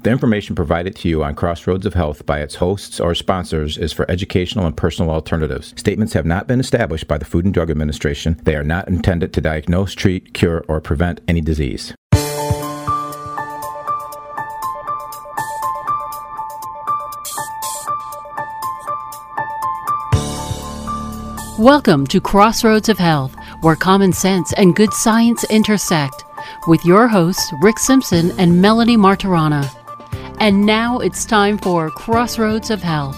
The information provided to you on Crossroads of Health by its hosts or sponsors is for educational and personal alternatives. Statements have not been established by the Food and Drug Administration. They are not intended to diagnose, treat, cure, or prevent any disease. Welcome to Crossroads of Health, where common sense and good science intersect, with your hosts Rick Simpson and Melody Martirana. And now it's time for Crossroads of Health.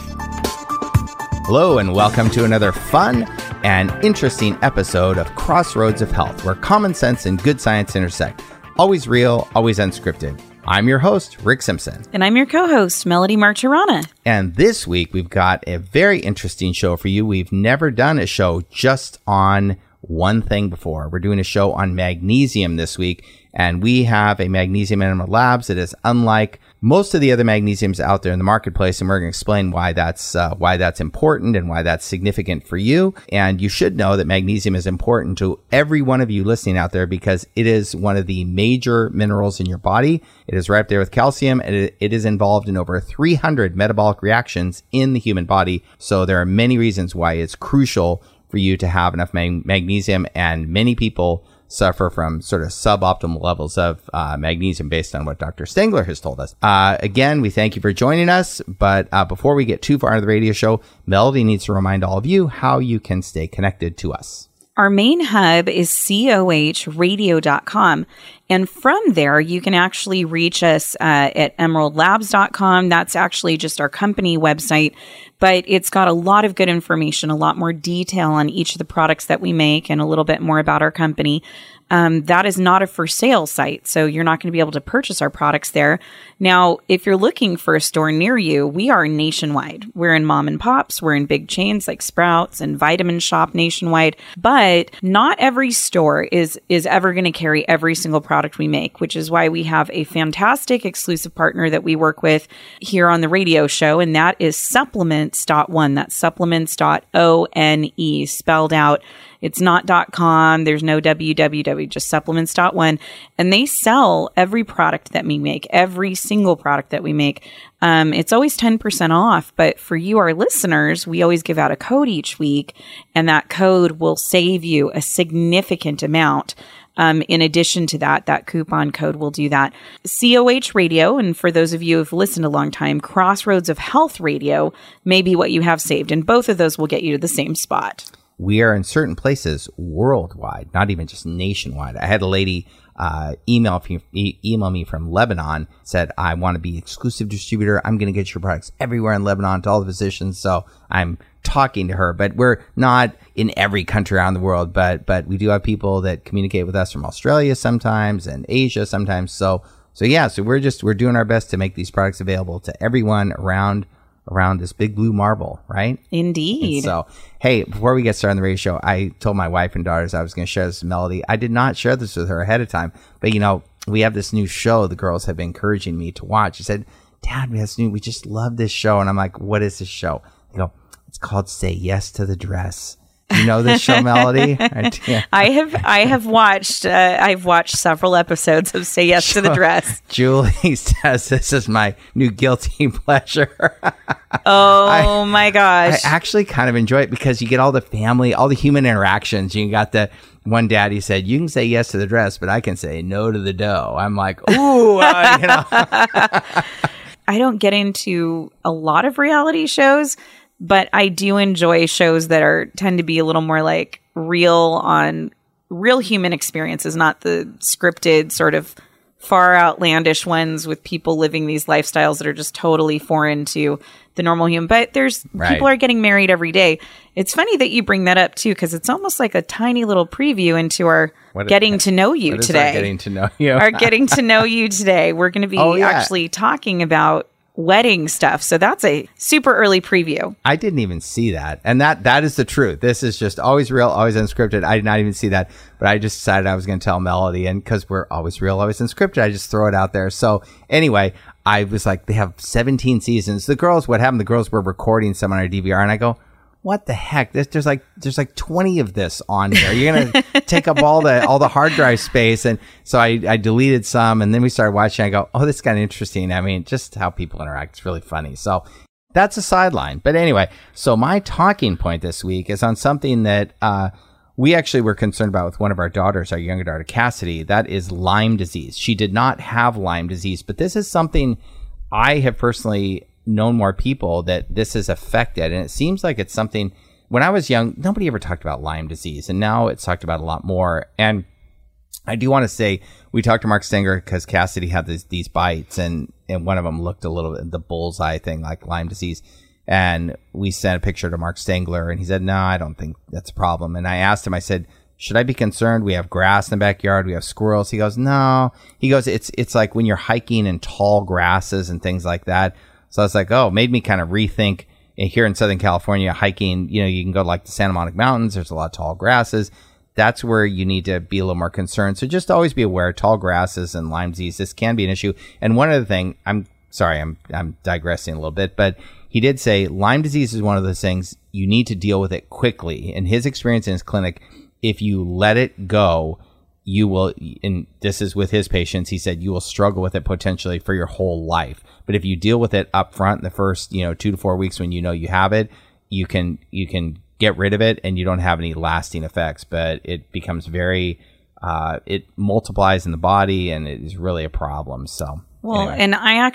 Hello and welcome to another fun and interesting episode of Crossroads of Health, where common sense and good science intersect. Always real, always unscripted. I'm your host, Rick Simpson. And I'm your co-host, Melody Martirana. And this week, we've got a very interesting show for you. We've never done a show just on one thing before. We're doing a show on magnesium this week, and we have a magnesium in Emerald Labs that is unlike most of the other magnesiums out there in the marketplace, and we're going to explain why that's important and why that's significant for you. And you should know that magnesium is important to every one of you listening out there because it is one of the major minerals in your body. It is right up there with calcium, and it is involved in over 300 metabolic reactions in the human body. So there are many reasons why it's crucial for you to have enough magnesium, and many people suffer from sort of suboptimal levels of magnesium based on what Dr. Stengler has told us. Again, we thank you for joining us, but before we get too far into the radio show, Melody needs to remind all of you how you can stay connected to us. Our main hub is cohradio.com. And from there, you can actually reach us at emeraldlabs.com. That's actually just our company website, but it's got a lot of good information, a lot more detail on each of the products that we make, and a little bit more about our company. That is not a for sale site, so you're not going to be able to purchase our products there. Now, if you're looking for a store near you, we are nationwide. We're in mom and pops. We're in big chains like Sprouts and Vitamin Shop nationwide, but not every store is ever going to carry every single product we make, which is why we have a fantastic exclusive partner that we work with here on the radio show, and that is Supplements.one. That's Supplements.one, spelled out. It's not .com. There's no www, just Supplements.one. And they sell every product that we make, every single product that we make. It's always 10% off, but for you, our listeners, we always give out a code each week, and that code will save you a significant amount. In addition to that coupon code will do that. COH Radio, and for those of you who've listened a long time, Crossroads of Health Radio may be what you have saved, and both of those will get you to the same spot. We are in certain places worldwide, not even just nationwide. I had a lady email me from Lebanon, said, I want to be exclusive distributor. I'm going to get your products everywhere in Lebanon to all the physicians. So I'm talking to her, but we're not in every country around the world, but we do have people that communicate with us from Australia sometimes and Asia sometimes. So we're doing our best to make these products available to everyone around this big blue marble, right? Indeed. And so, hey, before we get started on the radio show, I told my wife and daughters I was going to share this with Melody. I did not share this with her ahead of time, but we have this new show the girls have been encouraging me to watch. She said, Dad, we just love this show. And I'm like, what is this show? They go, it's called Say Yes to the Dress. You know this show, Melody? I've watched several episodes of Say Yes to the Dress. Julie says this is my new guilty pleasure. My gosh. I actually kind of enjoy it because you get all the family, all the human interactions. You got the one daddy said, you can say yes to the dress, but I can say no to the dough. I'm like, ooh, I don't get into a lot of reality shows, but I do enjoy shows that tend to be a little more like real human experiences, not the scripted sort of far outlandish ones with people living these lifestyles that are just totally foreign to the normal human. But people are getting married every day. It's funny that you bring that up too, because it's almost like a tiny little preview into our getting to know you today. Getting to know you. Our getting to know you today. We're going to be actually talking about wedding stuff. So that's a super early preview. I didn't even see that. And that is the truth. This is just always real, always unscripted. I did not even see that, but I just decided I was going to tell Melody, and because we're always real, always unscripted, I just throw it out there. So anyway, I was like, they have 17 seasons. The girls were recording some on our DVR, and I go, what the heck? There's like 20 of this on here. You're gonna take up all the hard drive space. And so I deleted some, and then we started watching. I go, oh, this is kind of interesting. I mean, just how people interact. It's really funny. So that's a sideline. But anyway, so my talking point this week is on something that we actually were concerned about with one of our daughters, our younger daughter, Cassidy. That is Lyme disease. She did not have Lyme disease, but this is something I have personally known more people that this has affected. And it seems like it's something, when I was young, nobody ever talked about Lyme disease. And now it's talked about a lot more. And I do want to say, we talked to Mark Stenger because Cassidy had these bites, and one of them looked a little the bullseye thing like Lyme disease. And we sent a picture to Mark Stengler, and he said, no, I don't think that's a problem. And I asked him, I said, should I be concerned? We have grass in the backyard. We have squirrels. He goes, no. He goes, it's like when you're hiking in tall grasses and things like that. So I was like, oh, made me kind of rethink. Here in Southern California, hiking, you can go to like the Santa Monica Mountains. There's a lot of tall grasses. That's where you need to be a little more concerned. So just always be aware, tall grasses and Lyme disease, this can be an issue. And one other thing, I'm sorry, I'm digressing a little bit, but he did say Lyme disease is one of those things you need to deal with it quickly. In his experience in his clinic, if you let it go, you will, and this is with his patients, he said you will struggle with it potentially for your whole life. But if you deal with it up front in the first, 2 to 4 weeks when you know you have it, you can get rid of it and you don't have any lasting effects. But it becomes very, it multiplies in the body and it is really a problem. So. Well, anyway. And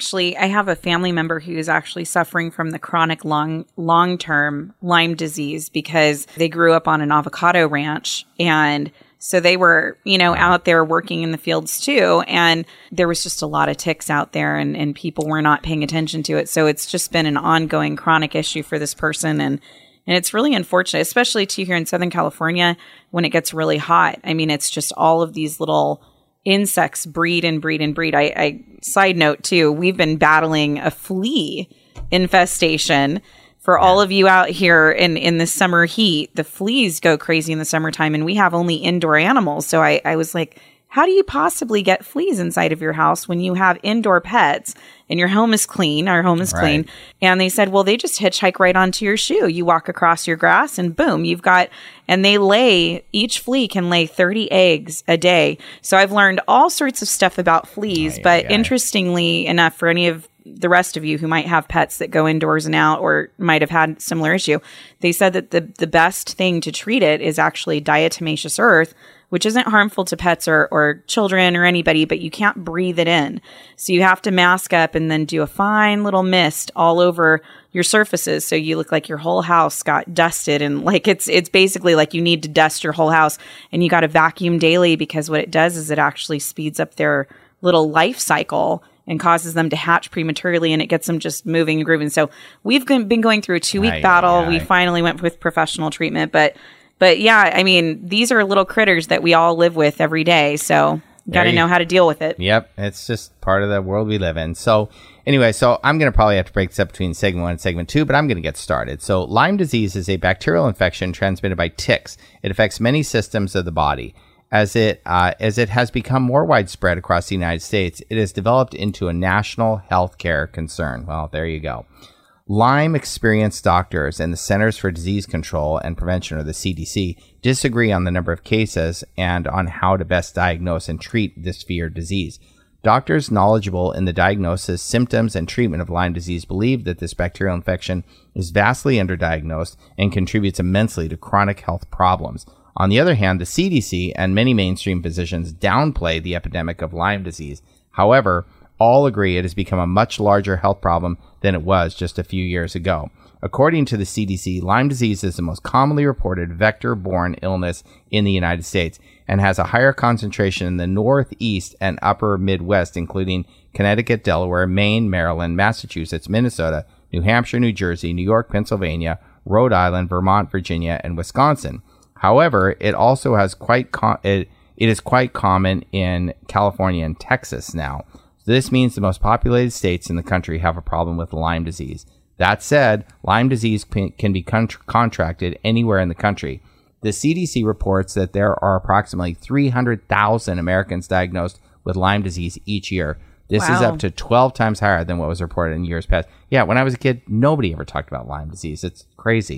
I have a family member who is actually suffering from the chronic long-term Lyme disease because they grew up on an avocado ranch, and so they were, out there working in the fields too. And there was just a lot of ticks out there, and people were not paying attention to it. So it's just been an ongoing chronic issue for this person. And it's really unfortunate, especially too here in Southern California when it gets really hot. I mean, it's just all of these little insects breed and breed and breed. I side note too, we've been battling a flea infestation for all of you out here in the summer heat. The fleas go crazy in the summertime, and we have only indoor animals. So I was like, how do you possibly get fleas inside of your house when you have indoor pets and your home is clean? Our home is clean. And they said, well, they just hitchhike right onto your shoe. You walk across your grass and boom, you've got, and each flea can lay 30 eggs a day. So I've learned all sorts of stuff about fleas, but interestingly enough, for any of the rest of you who might have pets that go indoors and out or might have had similar issue, they said that the best thing to treat it is actually diatomaceous earth, which isn't harmful to pets or children or anybody, but you can't breathe it in. So you have to mask up and then do a fine little mist all over your surfaces so you look like your whole house got dusted. And like it's basically like you need to dust your whole house, and you got to vacuum daily, because what it does is it actually speeds up their little life cycle and causes them to hatch prematurely, and it gets them just moving and grooving. So we've been going through a 2-week battle. We finally went with professional treatment, but yeah, I mean, these are little critters that we all live with every day. So you got to know how to deal with it. Yep. It's just part of the world we live in. So anyway, I'm going to probably have to break this up between segment 1 and segment 2, but I'm going to get started. So Lyme disease is a bacterial infection transmitted by ticks. It affects many systems of the body. As it has become more widespread across the United States, it has developed into a national healthcare concern. Well, there you go. Lyme experienced doctors and the Centers for Disease Control and Prevention, or the CDC, disagree on the number of cases and on how to best diagnose and treat this feared disease. Doctors knowledgeable in the diagnosis, symptoms, and treatment of Lyme disease believe that this bacterial infection is vastly underdiagnosed and contributes immensely to chronic health problems. On the other hand, the CDC and many mainstream physicians downplay the epidemic of Lyme disease. However, all agree it has become a much larger health problem than it was just a few years ago. According to the CDC, Lyme disease is the most commonly reported vector-borne illness in the United States and has a higher concentration in the Northeast and upper Midwest, including Connecticut, Delaware, Maine, Maryland, Massachusetts, Minnesota, New Hampshire, New Jersey, New York, Pennsylvania, Rhode Island, Vermont, Virginia, and Wisconsin. However, it also has it is quite common in California and Texas now. This means the most populated states in the country have a problem with Lyme disease. That said, Lyme disease can be contracted anywhere in the country. The CDC reports that there are approximately 300,000 Americans diagnosed with Lyme disease each year. This is up to 12 times higher than what was reported in years past. Yeah, when I was a kid, nobody ever talked about Lyme disease. It's crazy.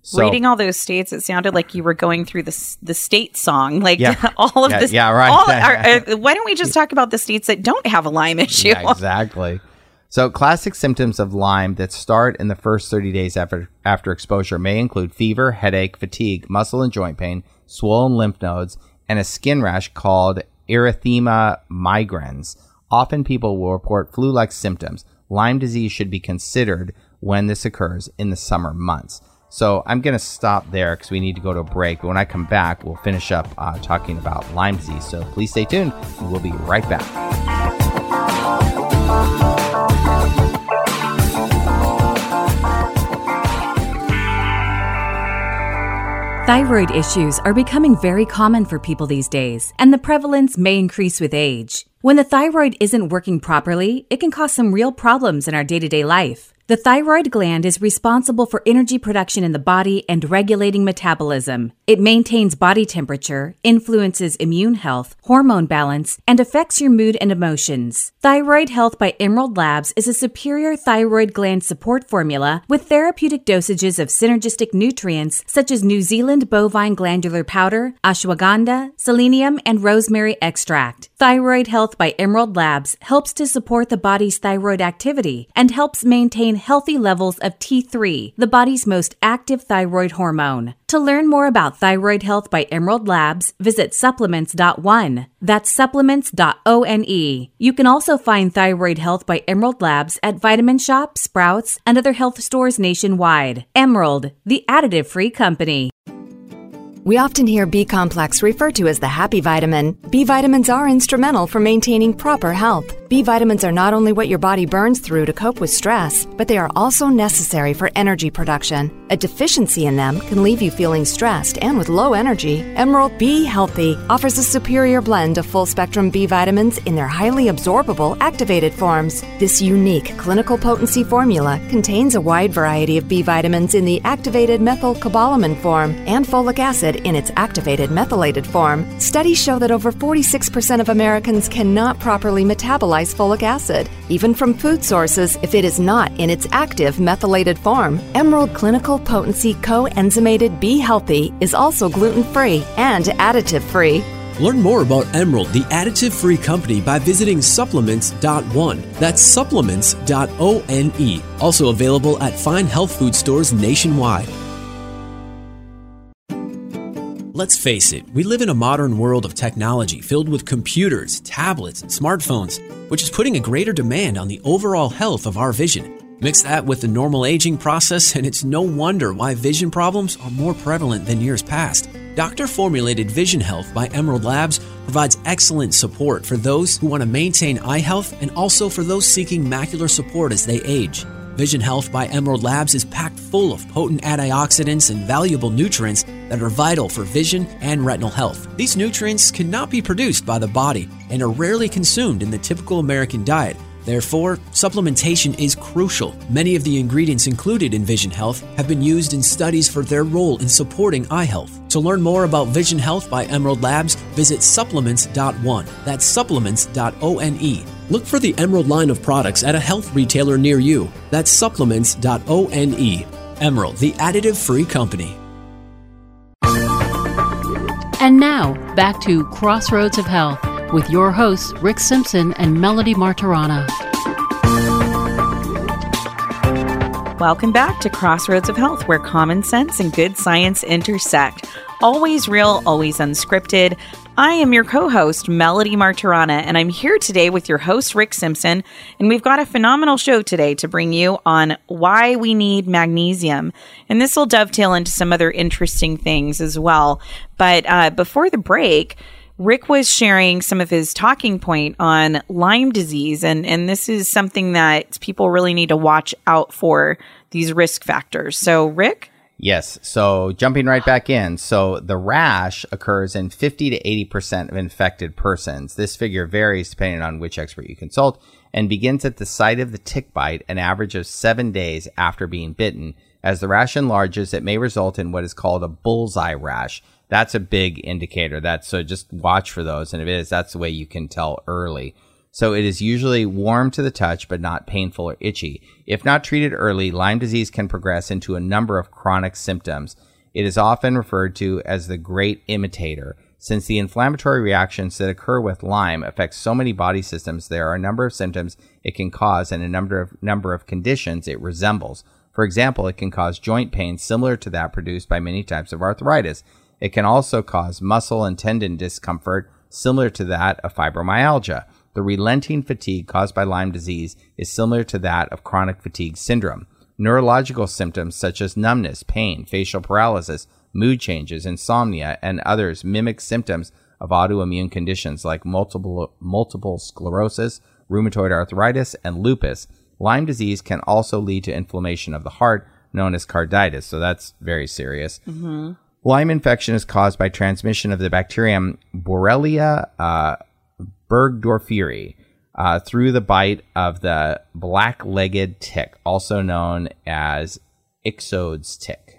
Reading all those states, it sounded like you were going through the state song, like all of this. Yeah, right. Why don't we just talk about the states that don't have a Lyme issue? Yeah, exactly. So classic symptoms of Lyme that start in the first 30 days after exposure may include fever, headache, fatigue, muscle and joint pain, swollen lymph nodes, and a skin rash called erythema migrans. Often people will report flu-like symptoms. Lyme disease should be considered when this occurs in the summer months. So I'm going to stop there because we need to go to a break. But when I come back, we'll finish up talking about Lyme disease. So please stay tuned. We'll be right back. Thyroid issues are becoming very common for people these days, and the prevalence may increase with age. When the thyroid isn't working properly, it can cause some real problems in our day-to-day life. The thyroid gland is responsible for energy production in the body and regulating metabolism. It maintains body temperature, influences immune health, hormone balance, and affects your mood and emotions. Thyroid Health by Emerald Labs is a superior thyroid gland support formula with therapeutic dosages of synergistic nutrients such as New Zealand bovine glandular powder, ashwagandha, selenium, and rosemary extract. Thyroid Health by Emerald Labs helps to support the body's thyroid activity and helps maintain healthy levels of T3, the body's most active thyroid hormone. To learn more about Thyroid Health by Emerald Labs, visit supplements.one. That's supplements.one. You can also find Thyroid Health by Emerald Labs at Vitamin Shoppe, Sprouts, and other health stores nationwide. Emerald, the additive-free company. We often hear B-complex referred to as the happy vitamin. B vitamins are instrumental for maintaining proper health. B vitamins are not only what your body burns through to cope with stress, but they are also necessary for energy production. A deficiency in them can leave you feeling stressed and with low energy. Emerald B Healthy offers a superior blend of full-spectrum B vitamins in their highly absorbable activated forms. This unique clinical potency formula contains a wide variety of B vitamins in the activated methylcobalamin form and folic acid in its activated methylated form. Studies show that over 46% of Americans cannot properly metabolize folic acid, even from food sources, if it is not in its active methylated form. Emerald Clinical Potency Coenzymated B Healthy is also gluten-free and additive-free. Learn more about Emerald, the additive-free company, by visiting supplements.one. That's supplements.one. Also available at fine health food stores nationwide. Let's face it, we live in a modern world of technology filled with computers, tablets, and smartphones, which is putting a greater demand on the overall health of our vision. Mix that with the normal aging process, and it's no wonder why vision problems are more prevalent than years past. Doctor-formulated Vision Health by Emerald Labs provides excellent support for those who want to maintain eye health and also for those seeking macular support as they age. Vision Health by Emerald Labs is packed full of potent antioxidants and valuable nutrients that are vital for vision and retinal health. These nutrients cannot be produced by the body and are rarely consumed in the typical American diet. Therefore, supplementation is crucial. Many of the ingredients included in Vision Health have been used in studies for their role in supporting eye health. To learn more about Vision Health by Emerald Labs, visit supplements.one. That's supplements.one. Look for the Emerald line of products at a health retailer near you. That's supplements.one. Emerald, the additive-free company. And now, back to Crossroads of Health with your hosts, Rick Simpson and Melody Martirana. Welcome back to Crossroads of Health, where common sense and good science intersect. Always real, always unscripted. I am your co-host, Melody Martirana, and I'm here today with your host, Rick Simpson, and we've got a phenomenal show today to bring you on why we need magnesium. And this will dovetail into some other interesting things as well. But before the break, Rick was sharing some of his talking point on Lyme disease, and this is something that people really need to watch out for, these risk factors. So, Rick? Yes. So jumping right back in. So the rash occurs in 50 to 80% of infected persons. This figure varies depending on which expert you consult and begins at the site of the tick bite, an average of 7 days after being bitten. As the rash enlarges, it may result in what is called a bullseye rash. That's a big indicator. So just watch for those. And if it is, that's the way you can tell early. so it is usually warm to the touch but not painful or itchy. If not treated early, Lyme disease can progress into a number of chronic symptoms. It is often referred to as the great imitator. Since the inflammatory reactions that occur with Lyme affect so many body systems, there are a number of symptoms it can cause and a number of conditions it resembles. For example, it can cause joint pain similar to that produced by many types of arthritis. It can also cause muscle and tendon discomfort similar to that of fibromyalgia. The relenting fatigue caused by Lyme disease is similar to that of chronic fatigue syndrome. Neurological symptoms such as numbness, pain, facial paralysis, mood changes, insomnia, and others mimic symptoms of autoimmune conditions like multiple sclerosis, rheumatoid arthritis, and lupus. Lyme disease can also lead to inflammation of the heart, known as carditis, so that's very serious. Lyme infection is caused by transmission of the bacterium Borrelia burgdorferi through the bite of the black-legged tick, also known as Ixodes tick,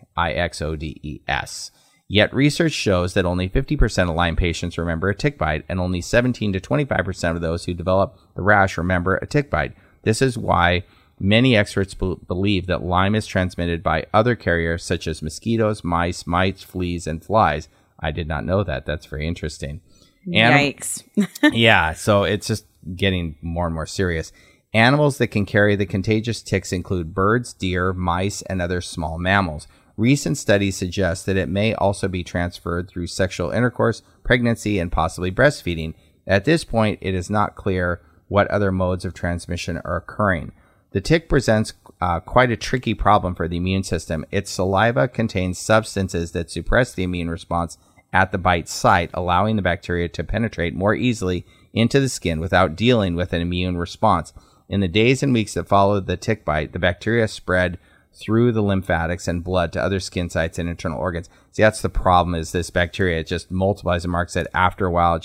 Ixodes. Yet research shows that only 50% of Lyme patients remember a tick bite, and only 17 to 25% of those who develop the rash remember a tick bite. This is why many experts believe that Lyme is transmitted by other carriers such as mosquitoes, mites, fleas, and flies. I did not know that. That's very interesting. Yikes. Yeah, so it's just getting more and more serious. Animals that can carry the contagious ticks include birds, deer, mice, and other small mammals. Recent studies suggest that it may also be transferred through sexual intercourse, pregnancy, and possibly breastfeeding. At this point, it is not clear what other modes of transmission are occurring. The tick presents quite a tricky problem for the immune system. Its saliva contains substances that suppress the immune response at the bite site, allowing the bacteria to penetrate more easily into the skin without dealing with an immune response. In the days and weeks that followed the tick bite, the bacteria spread through the lymphatics and blood to other skin sites and internal organs. See, that's the problem, is this bacteria, it just multiplies. And Mark said after a while,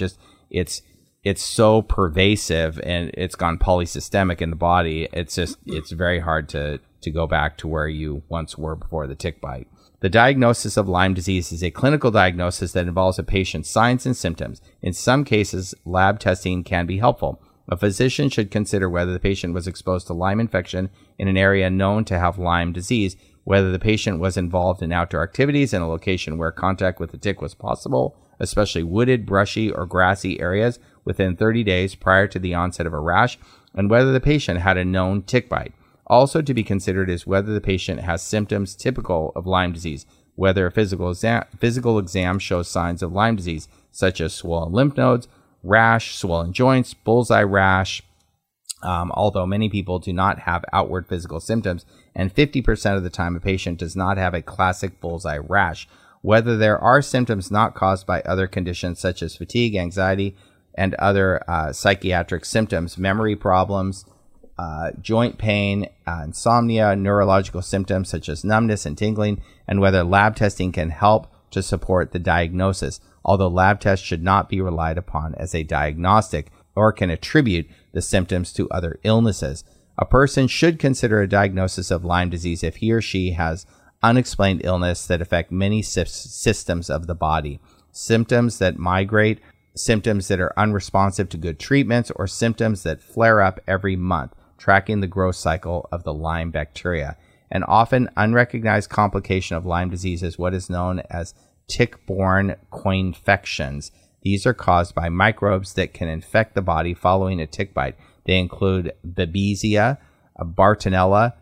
it's so pervasive and it's gone polysystemic in the body. It's very hard to go back to where you once were before the tick bite. The diagnosis of Lyme disease is a clinical diagnosis that involves a patient's signs and symptoms. In some cases, lab testing can be helpful. A physician should consider whether the patient was exposed to Lyme infection in an area known to have Lyme disease, whether the patient was involved in outdoor activities in a location where contact with the tick was possible, especially wooded, brushy, or grassy areas within 30 days prior to the onset of a rash, and whether the patient had a known tick bite. Also to be considered is whether the patient has symptoms typical of Lyme disease, whether a physical exam shows signs of Lyme disease, such as swollen lymph nodes, rash, swollen joints, bullseye rash, although many people do not have outward physical symptoms, and 50% of the time a patient does not have a classic bullseye rash. Whether there are symptoms not caused by other conditions such as fatigue, anxiety, and other psychiatric symptoms, memory problems, joint pain, insomnia, neurological symptoms such as numbness and tingling, and whether lab testing can help to support the diagnosis, although lab tests should not be relied upon as a diagnostic or can attribute the symptoms to other illnesses. A person should consider a diagnosis of Lyme disease if he or she has unexplained illness that affect many systems of the body, symptoms that migrate, symptoms that are unresponsive to good treatments, or symptoms that flare up every month, tracking the growth cycle of the Lyme bacteria. An often unrecognized complication of Lyme disease is what is known as tick-borne coinfections. These are caused by microbes that can infect the body following a tick bite. They include Babesia, Bartonella,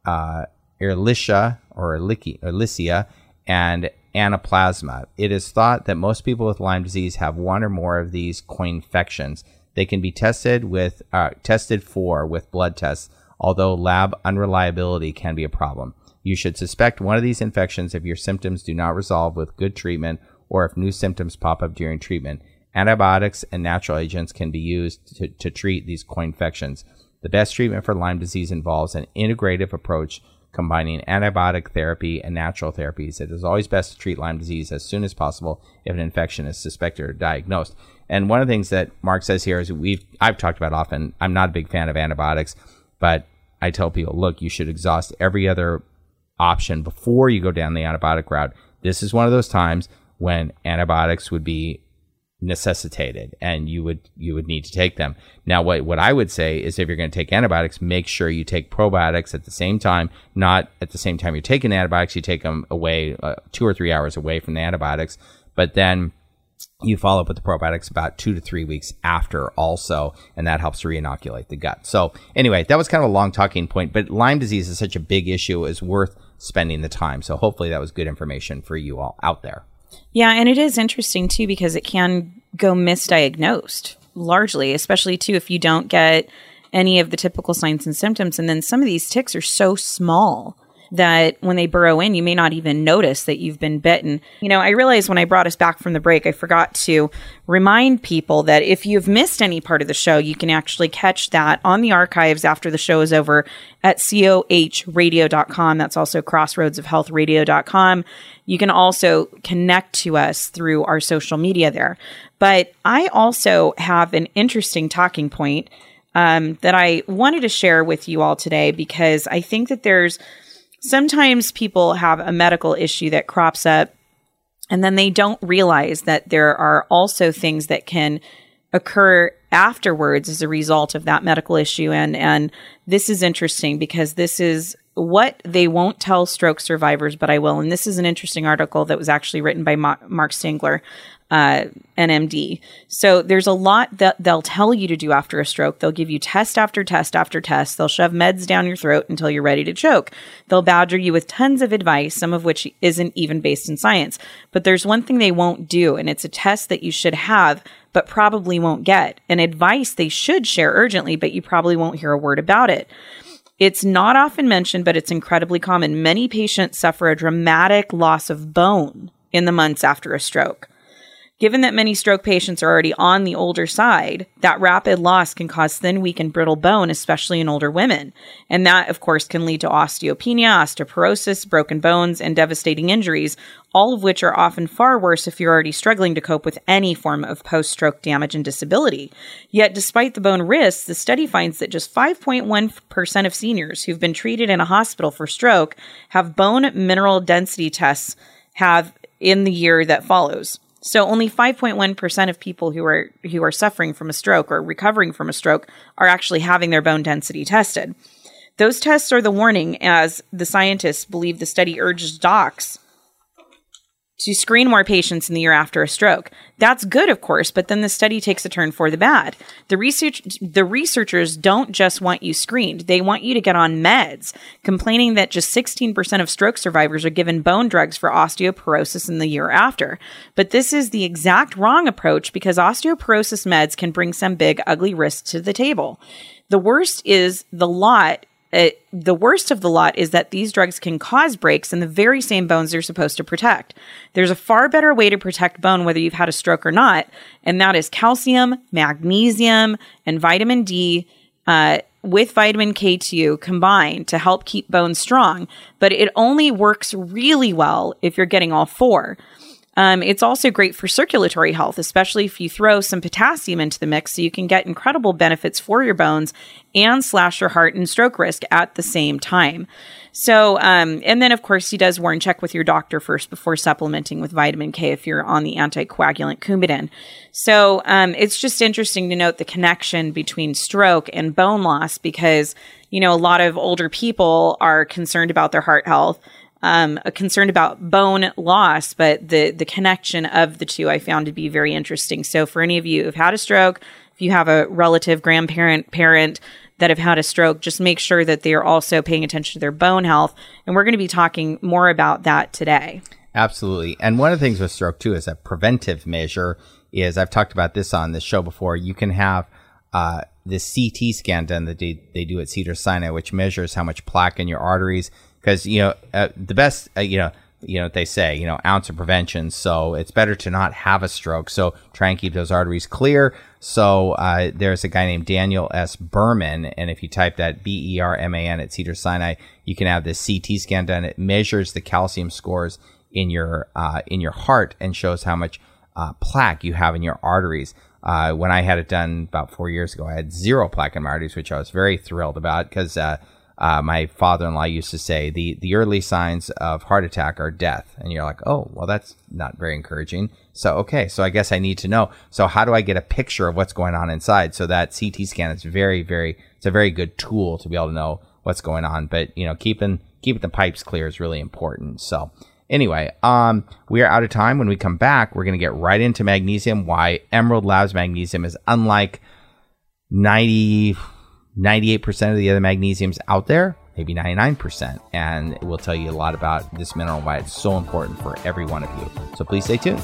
Ehrlichia, and Anaplasma. It is thought that most people with Lyme disease have one or more of these coinfections. They can be tested for with blood tests, although lab unreliability can be a problem. You should suspect one of these infections if your symptoms do not resolve with good treatment or if new symptoms pop up during treatment. Antibiotics and natural agents can be used to treat these coinfections. The best treatment for Lyme disease involves an integrative approach combining antibiotic therapy and natural therapies. It is always best to treat Lyme disease as soon as possible if an infection is suspected or diagnosed. And one of the things that Mark says here is I've talked about often, I'm not a big fan of antibiotics, but I tell people, look, you should exhaust every other option before you go down the antibiotic route. This is one of those times when antibiotics would be necessitated, and you would need to take them. Now, what I would say is, if you're going to take antibiotics, make sure you take probiotics at the same time. Not at the same time you're taking antibiotics, you take them away 2 or 3 hours away from the antibiotics, but then you follow up with the probiotics about 2 to 3 weeks after also, and that helps to re-inoculate the gut. So anyway, that was kind of a long talking point, but Lyme disease is such a big issue, it's worth spending the time. So hopefully that was good information for you all out there. Yeah, and it is interesting too, because it can go misdiagnosed largely, especially too if you don't get any of the typical signs and symptoms. And then some of these ticks are so small that when they burrow in, you may not even notice that you've been bitten. You know, I realized when I brought us back from the break, I forgot to remind people that if you've missed any part of the show, you can actually catch that on the archives after the show is over at cohradio.com. That's also crossroadsofhealthradio.com. You can also connect to us through our social media there. But I also have an interesting talking point that I wanted to share with you all today, because I think that sometimes people have a medical issue that crops up, and then they don't realize that there are also things that can occur afterwards as a result of that medical issue. And this is interesting, because this is what they won't tell stroke survivors, but I will. And this is an interesting article that was actually written by Mark Stengler, NMD. So there's a lot that they'll tell you to do after a stroke. They'll give you test after test after test. They'll shove meds down your throat until you're ready to choke. They'll badger you with tons of advice, some of which isn't even based in science. But there's one thing they won't do, and it's a test that you should have, but probably won't get, and advice they should share urgently, but you probably won't hear a word about it. It's not often mentioned, but it's incredibly common. Many patients suffer a dramatic loss of bone in the months after a stroke. Given that many stroke patients are already on the older side, that rapid loss can cause thin, weak, and brittle bone, especially in older women. And that, of course, can lead to osteopenia, osteoporosis, broken bones, and devastating injuries, all of which are often far worse if you're already struggling to cope with any form of post-stroke damage and disability. Yet, despite the bone risks, the study finds that just 5.1% of seniors who've been treated in a hospital for stroke have bone mineral density tests in the year that follows. So only 5.1% of people who are suffering from a stroke or recovering from a stroke are actually having their bone density tested. Those tests are the warning, as the scientists believe the study urges docs to screen more patients in the year after a stroke. That's good, of course, but then the study takes a turn for the bad. The researchers don't just want you screened. They want you to get on meds, complaining that just 16% of stroke survivors are given bone drugs for osteoporosis in the year after. But this is the exact wrong approach, because osteoporosis meds can bring some big, ugly risks to the table. The worst of the lot is that these drugs can cause breaks in the very same bones they're supposed to protect. There's a far better way to protect bone whether you've had a stroke or not, and that is calcium, magnesium, and vitamin D with vitamin K2 combined to help keep bones strong. But it only works really well if you're getting all four. It's also great for circulatory health, especially if you throw some potassium into the mix, so you can get incredible benefits for your bones and slash your heart and stroke risk at the same time. So, and then of course he does warn, check with your doctor first before supplementing with vitamin K if you're on the anticoagulant Coumadin. So, it's just interesting to note the connection between stroke and bone loss, because, you know, a lot of older people are concerned about their heart health, concerned about bone loss, but the connection of the two I found to be very interesting. So for any of you who've had a stroke, if you have a relative, grandparent, parent that have had a stroke, just make sure that they are also paying attention to their bone health. And we're going to be talking more about that today. Absolutely. And one of the things with stroke too is a preventive measure is, I've talked about this on this show before, you can have this CT scan done that they do at Cedars-Sinai, which measures how much plaque in your arteries. Because, the best, they say, ounce of prevention. So it's better to not have a stroke. So try and keep those arteries clear. So there's a guy named Daniel S. Berman. And if you type that BERMAN at Cedars-Sinai, you can have this CT scan done. It measures the calcium scores in your heart and shows how much plaque you have in your arteries. When I had it done about 4 years ago, I had 0 plaque in my arteries, which I was very thrilled about, because My father-in-law used to say the early signs of heart attack are death. And you're like, oh, well, that's not very encouraging. So, okay, so I guess I need to know. So how do I get a picture of what's going on inside? So that CT scan is it's a very good tool to be able to know what's going on. But, keeping the pipes clear is really important. So anyway, we are out of time. When we come back, we're going to get right into magnesium, why Emerald Labs magnesium is unlike 98% of the other magnesiums out there, maybe 99%. And we'll tell you a lot about this mineral, why it's so important for every one of you. So please stay tuned.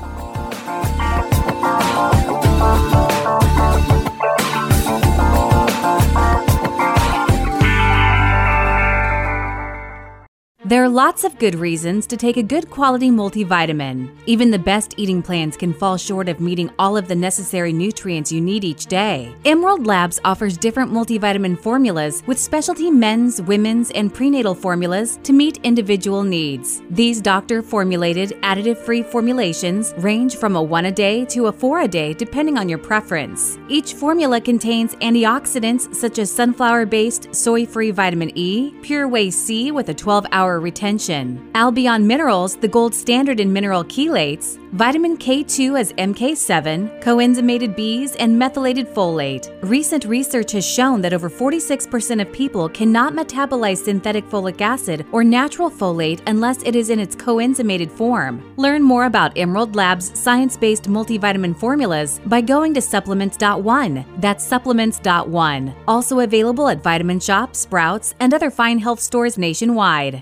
There are lots of good reasons to take a good quality multivitamin. Even the best eating plans can fall short of meeting all of the necessary nutrients you need each day. Emerald Labs offers different multivitamin formulas with specialty men's, women's, and prenatal formulas to meet individual needs. These doctor-formulated, additive-free formulations range from a 1 a day to a 4 a day depending on your preference. Each formula contains antioxidants such as sunflower-based soy-free vitamin E, pure whey C with a 12-hour retention, Albion Minerals, the gold standard in mineral chelates, vitamin K2 as MK7, coenzymated Bs, and methylated folate. Recent research has shown that over 46% of people cannot metabolize synthetic folic acid or natural folate unless it is in its coenzymated form. Learn more about Emerald Labs' science-based multivitamin formulas by going to supplements.one. That's supplements.one. Also available at Vitamin Shoppe, Sprouts, and other fine health stores nationwide.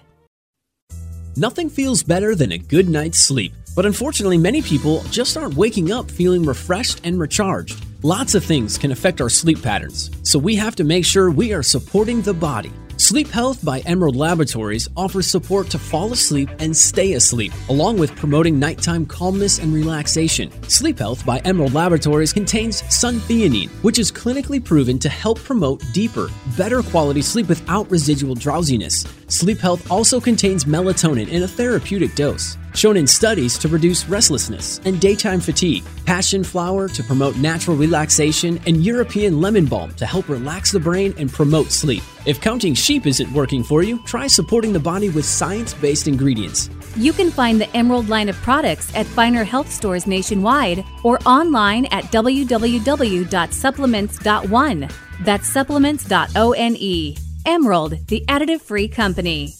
Nothing feels better than a good night's sleep, but unfortunately many people just aren't waking up feeling refreshed and recharged. Lots of things can affect our sleep patterns, so we have to make sure we are supporting the body. Sleep Health by Emerald Laboratories offers support to fall asleep and stay asleep, along with promoting nighttime calmness and relaxation. Sleep Health by Emerald Laboratories contains suntheanine, which is clinically proven to help promote deeper, better quality sleep without residual drowsiness. Sleep Health also contains melatonin in a therapeutic dose, shown in studies to reduce restlessness and daytime fatigue, passion flower to promote natural relaxation, and European lemon balm to help relax the brain and promote sleep. If counting sheep isn't working for you, try supporting the body with science-based ingredients. You can find the Emerald line of products at finer health stores nationwide or online at www.supplements.one. That's supplements.one. Emerald, the additive-free company.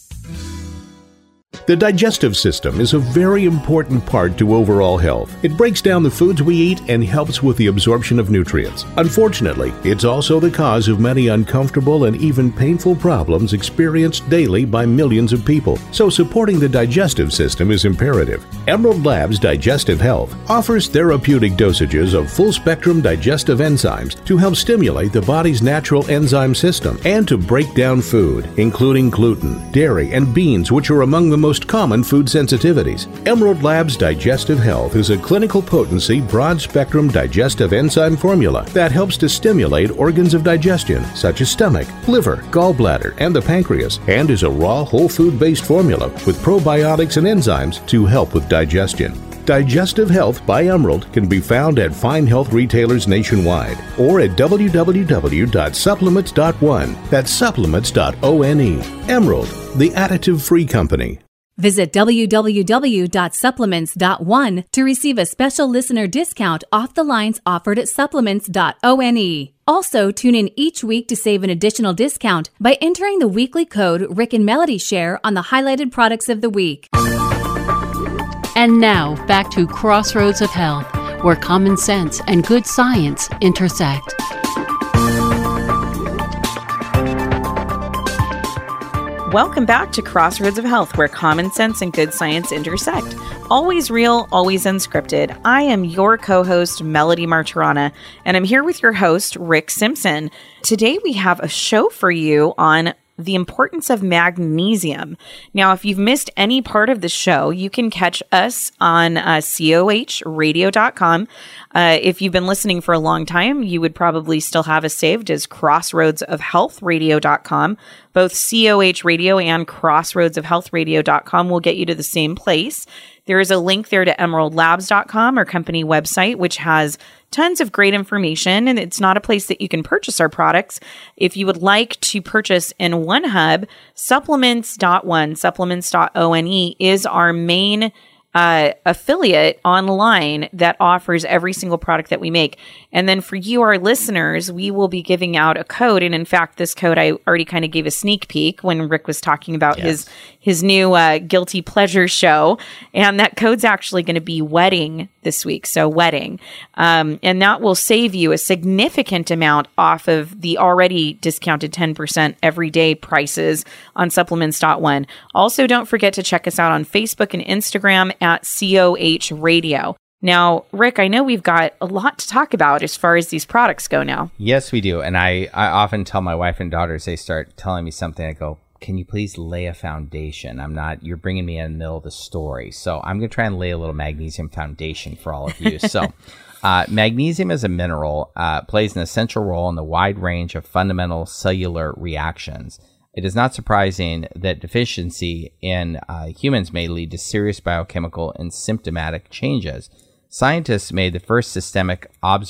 The digestive system is a very important part to overall health. It breaks down the foods we eat and helps with the absorption of nutrients. Unfortunately, it's also the cause of many uncomfortable and even painful problems experienced daily by millions of people. So supporting the digestive system is imperative. Emerald Labs Digestive Health offers therapeutic dosages of full-spectrum digestive enzymes to help stimulate the body's natural enzyme system and to break down food, including gluten, dairy, and beans, which are among the most common food sensitivities. Emerald Labs Digestive Health is a clinical potency, broad-spectrum digestive enzyme formula that helps to stimulate organs of digestion, such as stomach, liver, gallbladder, and the pancreas, and is a raw, whole food-based formula with probiotics and enzymes to help with digestion. Digestive Health by Emerald can be found at fine health retailers nationwide or at www.supplements.one. That's supplements.one. Emerald, the additive-free company. Visit www.supplements.one to receive a special listener discount off the lines offered at supplements.one. Also, tune in each week to save an additional discount by entering the weekly code Rick and Melody Share on the highlighted products of the week. And now, back to Crossroads of Health, where common sense and good science intersect. Welcome back to Crossroads of Health, where common sense and good science intersect. Always real, always unscripted. I am your co-host, Melody Martirana, and I'm here with your host, Rick Simpson. Today we have a show for you on the importance of magnesium. Now, if you've missed any part of the show, you can catch us on cohradio.com. If you've been listening for a long time, you would probably still have us saved as crossroadsofhealthradio.com. Both COH Radio and crossroadsofhealthradio.com will get you to the same place. There is a link there to emeraldlabs.com, our company website, which has tons of great information, and it's not a place that you can purchase our products. If you would like to purchase in one hub, supplements.one, is our main affiliate online that offers every single product that we make. And then for you, our listeners, we will be giving out a code. And in fact, this code, I already kind of gave a sneak peek when Rick was talking about his new Guilty Pleasure show. And that code's actually going to be wedding this week. So wedding. And that will save you a significant amount off of the already discounted 10% everyday prices on supplements.one. Also, don't forget to check us out on Facebook and Instagram at COH Radio. Now, Rick, I know we've got a lot to talk about as far as these products go now. Yes, we do. And I often tell my wife and daughters, they start telling me something, I go, can you please lay a foundation? You're bringing me in the middle of the story. So I'm going to try and lay a little magnesium foundation for all of you. So magnesium as a mineral plays an essential role in the wide range of fundamental cellular reactions. It is not surprising that deficiency in humans may lead to serious biochemical and symptomatic changes. Scientists made the first systematic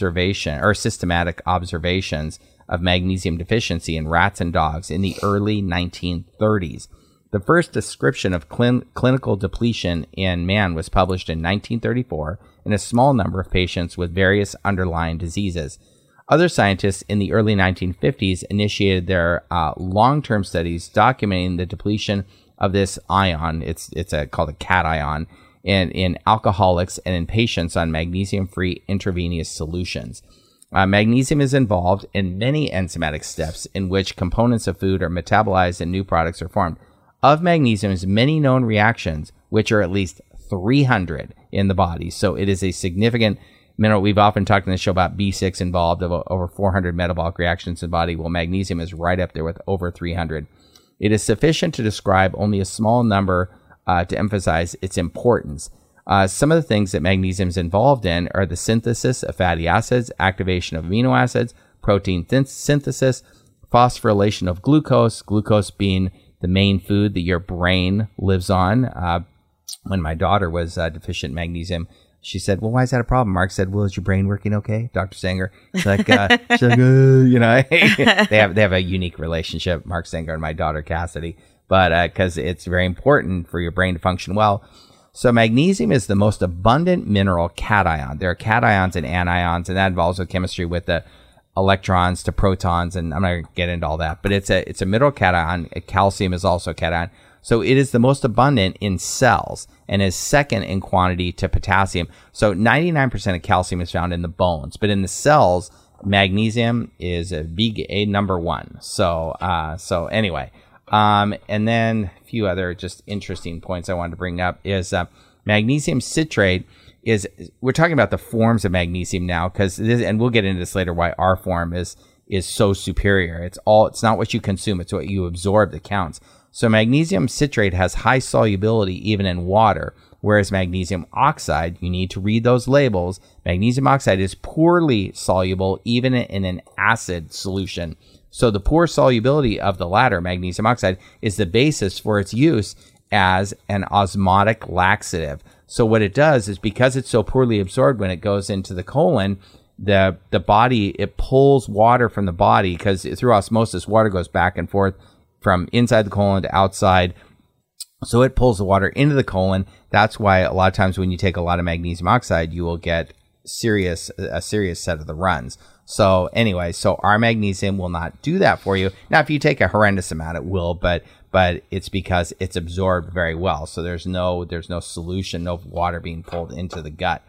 observations of magnesium deficiency in rats and dogs in the early 1930s. The first description of clinical depletion in man was published in 1934 in a small number of patients with various underlying diseases. Other scientists in the early 1950s initiated their long-term studies documenting the depletion of this ion, it's called a cation, in alcoholics and in patients on magnesium-free intravenous solutions. Magnesium is involved in many enzymatic steps in which components of food are metabolized and new products are formed. Of magnesium's many known reactions, which are at least 300 in the body, so it is a significant mineral. We've often talked in the show about B6 involved, of over 400 metabolic reactions in the body. Well, magnesium is right up there with over 300. It is sufficient to describe only a small number to emphasize its importance. Some of the things that magnesium is involved in are the synthesis of fatty acids, activation of amino acids, protein synthesis, phosphorylation of glucose being the main food that your brain lives on. When my daughter was deficient in magnesium, she said, well, why is that a problem? Mark said, well, is your brain working okay? Dr. Sanger. She's like, you know, they have a unique relationship, Mark Sanger and my daughter, Cassidy, but because it's very important for your brain to function well. So magnesium is the most abundant mineral cation. There are cations and anions, and that involves with chemistry with the electrons to protons, and I'm not going to get into all that, but it's a mineral cation. Calcium is also a cation. So it is the most abundant in cells and is second in quantity to potassium. So 99% of calcium is found in the bones, but in the cells, magnesium is a number one. So anyway, and then a few other just interesting points I wanted to bring up is magnesium citrate is, we're talking about the forms of magnesium now, because and we'll get into this later, why our form is so superior. It's not what you consume, it's what you absorb that counts. So magnesium citrate has high solubility even in water, whereas magnesium oxide, you need to read those labels, magnesium oxide is poorly soluble even in an acid solution. So the poor solubility of the latter, magnesium oxide, is the basis for its use as an osmotic laxative. So what it does is, because it's so poorly absorbed when it goes into the colon, the body, it pulls water from the body, because through osmosis, water goes back and forth from inside the colon to outside. So it pulls the water into the colon. That's why a lot of times when you take a lot of magnesium oxide, you will get a serious set of the runs. So anyway, so our magnesium will not do that for you. Now, if you take a horrendous amount, it will, but it's because it's absorbed very well. So there's no solution, no water being pulled into the gut.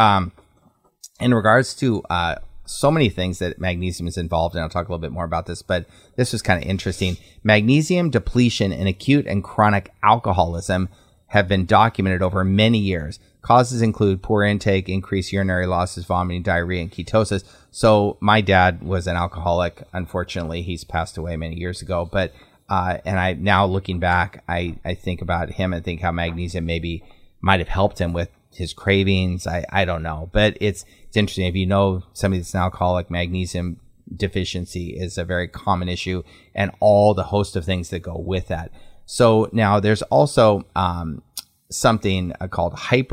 In regards to so many things that magnesium is involved in, I'll talk a little bit more about this, but this was kind of interesting. Magnesium depletion in acute and chronic alcoholism have been documented over many years. Causes include poor intake, increased urinary losses, vomiting, diarrhea, and ketosis. So my dad was an alcoholic. Unfortunately, he's passed away many years ago. But and I now looking back, I think about him and think how magnesium maybe might have helped him with his cravings. I don't know, but it's interesting. If you know somebody that's an alcoholic, magnesium deficiency is a very common issue, and all the host of things that go with that. So now there's also something called hyper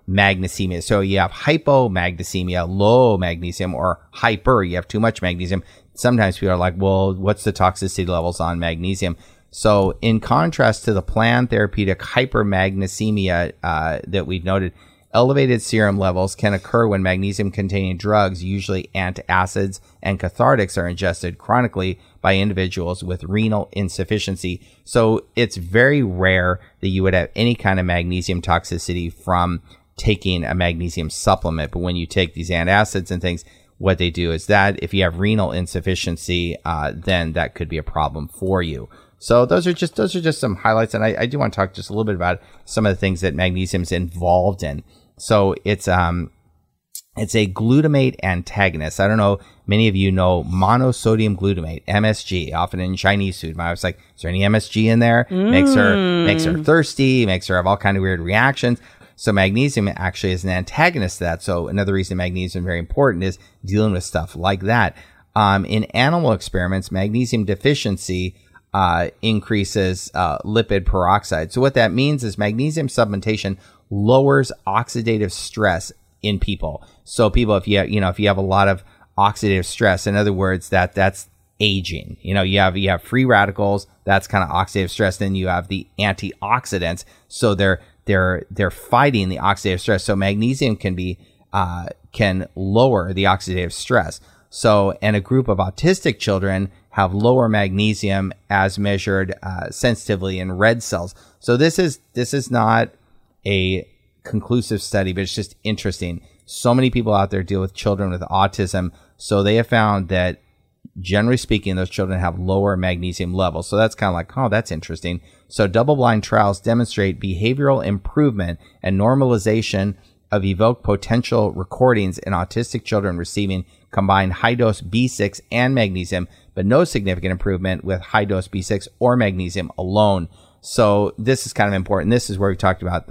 magnesemia. So you have hypomagnesemia, low magnesium, or hyper, you have too much magnesium. Sometimes people are like, well, what's the toxicity levels on magnesium? So in contrast to the planned therapeutic hypermagnesemia that we've noted, elevated serum levels can occur when magnesium-containing drugs, usually antacids and cathartics, are ingested chronically by individuals with renal insufficiency. So it's very rare that you would have any kind of magnesium toxicity from taking a magnesium supplement. But when you take these antacids and things, what they do is that if you have renal insufficiency, then that could be a problem for you. So those are just some highlights, and I do want to talk just a little bit about some of the things that magnesium is involved in. So it's a glutamate antagonist. I don't know, many of you know monosodium glutamate, MSG, often in Chinese food. My wife's like, is there any MSG in there? Makes her thirsty, makes her have all kind of weird reactions. So magnesium actually is an antagonist to that. So another reason magnesium is very important is dealing with stuff like that. In animal experiments, magnesium deficiency increases lipid peroxide. So what that means is magnesium supplementation lowers oxidative stress in people. So people, if you have a lot of oxidative stress, in other words, that's aging. You have free radicals, that's kind of oxidative stress. Then you have the antioxidants, so they're fighting the oxidative stress. So magnesium can lower the oxidative stress. So, and a group of autistic children have lower magnesium as measured sensitively in red cells. So this is not a conclusive study, but it's just interesting. So many people out there deal with children with autism. So they have found that generally speaking, those children have lower magnesium levels. So that's kind of like, oh, that's interesting. So double-blind trials demonstrate behavioral improvement and normalization of evoked potential recordings in autistic children receiving combined high-dose B6 and magnesium, but no significant improvement with high-dose B6 or magnesium alone. So this is kind of important. This is where we talked about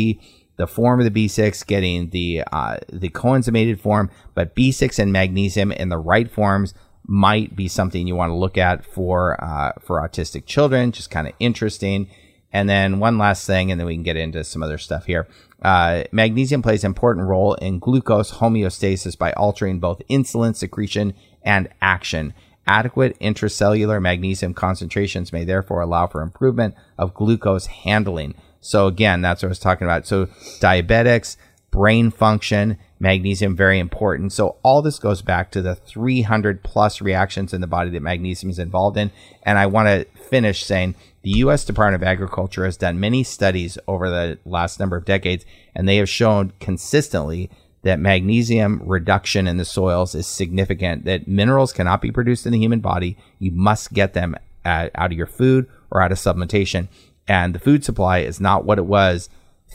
the form of the B6, getting the coenzymated form, but B6 and magnesium in the right forms might be something you want to look at for autistic children. Just kind of interesting. And then one last thing, and then we can get into some other stuff here. Magnesium plays an important role in glucose homeostasis by altering both insulin secretion and action. Adequate intracellular magnesium concentrations may therefore allow for improvement of glucose handling. So again, that's what I was talking about. So diabetics, brain function, magnesium, very important. So all this goes back to the 300 plus reactions in the body that magnesium is involved in. And I want to finish saying the U.S. Department of Agriculture has done many studies over the last number of decades, and they have shown consistently that magnesium reduction in the soils is significant, that minerals cannot be produced in the human body. You must get them out of your food or out of supplementation. And the food supply is not what it was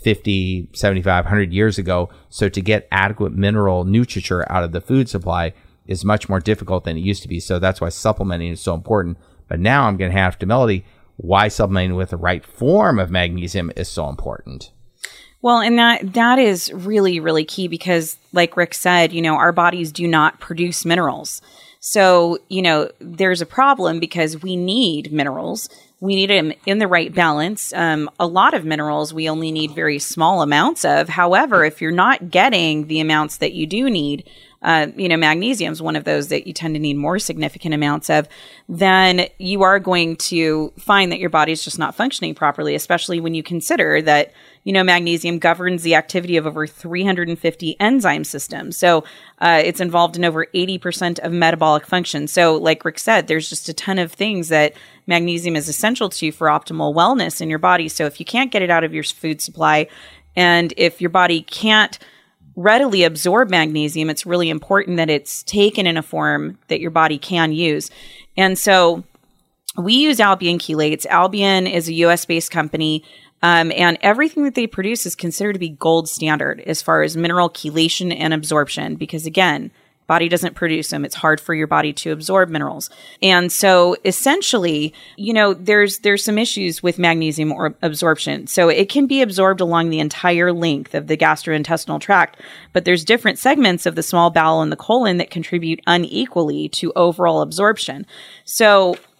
50, 75, 100 years ago. So to get adequate mineral nutriture out of the food supply is much more difficult than it used to be. So that's why supplementing is so important. But now I'm going to have to Melody why supplementing with the right form of magnesium is so important. Well, and that is really, really key because like Rick said, our bodies do not produce minerals. So, there's a problem because we need minerals. We need them in the right balance. A lot of minerals we only need very small amounts of. However, if you're not getting the amounts that you do need, magnesium is one of those that you tend to need more significant amounts of, then you are going to find that your body is just not functioning properly, especially when you consider that, magnesium governs the activity of over 350 enzyme systems. So it's involved in over 80% of metabolic function. So like Rick said, there's just a ton of things that magnesium is essential to for optimal wellness in your body. So if you can't get it out of your food supply, and if your body can't readily absorb magnesium, it's really important that it's taken in a form that your body can use. And so we use Albion chelates. Albion is a US-based company, and everything that they produce is considered to be gold standard as far as mineral chelation and absorption, because again, body doesn't produce them. It's hard for your body to absorb minerals. And so essentially, there's some issues with magnesium or absorption. So it can be absorbed along the entire length of the gastrointestinal tract, but there's different segments of the small bowel and the colon that contribute unequally to overall absorption. So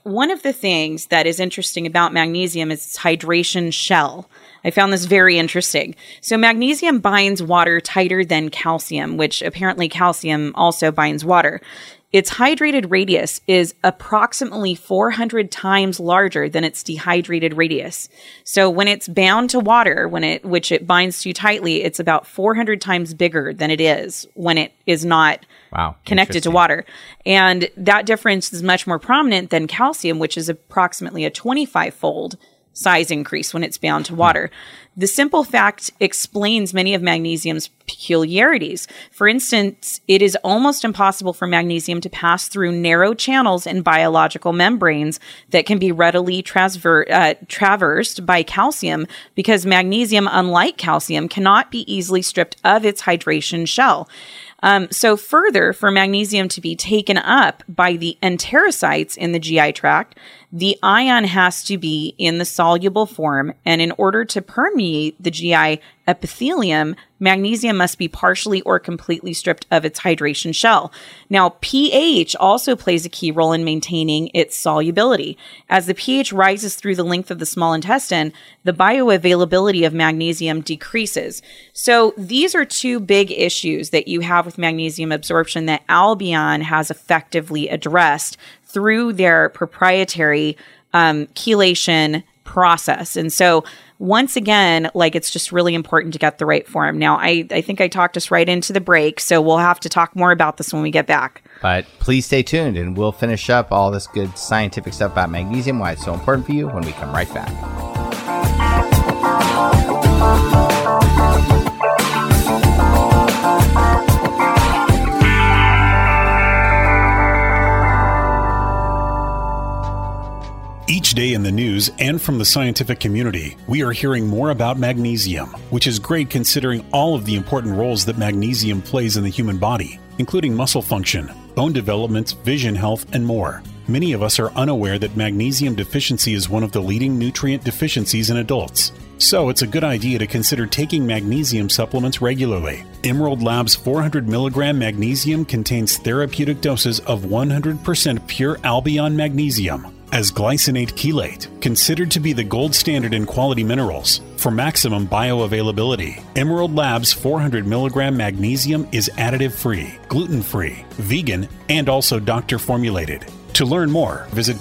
one of the things that is interesting about magnesium is its hydration shell. I found this very interesting. So magnesium binds water tighter than calcium, which apparently calcium also binds water. Its hydrated radius is approximately 400 times larger than its dehydrated radius. So when it's bound to water, which it binds to tightly, it's about 400 times bigger than it is when it is not connected to water. And that difference is much more prominent than calcium, which is approximately a 25-fold size increase when it's bound to water. The simple fact explains many of magnesium's peculiarities. For instance, it is almost impossible for magnesium to pass through narrow channels in biological membranes that can be readily traversed by calcium, because magnesium, unlike calcium, cannot be easily stripped of its hydration shell. So further, for magnesium to be taken up by the enterocytes in the GI tract, the ion has to be in the soluble form, and in order to permeate the GI epithelium, magnesium must be partially or completely stripped of its hydration shell. Now, pH also plays a key role in maintaining its solubility. As the pH rises through the length of the small intestine, the bioavailability of magnesium decreases. So these are two big issues that you have with magnesium absorption that Albion has effectively addressed through their proprietary chelation process. And so once again, it's just really important to get the right form. Now, I think I talked us right into the break, so we'll have to talk more about this when we get back. But please stay tuned, and we'll finish up all this good scientific stuff about magnesium, why it's so important for you, when we come right back. Each day in the news and from the scientific community, we are hearing more about magnesium, which is great considering all of the important roles that magnesium plays in the human body, including muscle function, bone development, vision health, and more. Many of us are unaware that magnesium deficiency is one of the leading nutrient deficiencies in adults. So it's a good idea to consider taking magnesium supplements regularly. Emerald Labs 400 milligram magnesium contains therapeutic doses of 100% pure Albion magnesium as glycinate chelate, considered to be the gold standard in quality minerals. For maximum bioavailability, Emerald Labs 400 milligram magnesium is additive-free, gluten-free, vegan, and also doctor-formulated. To learn more, visit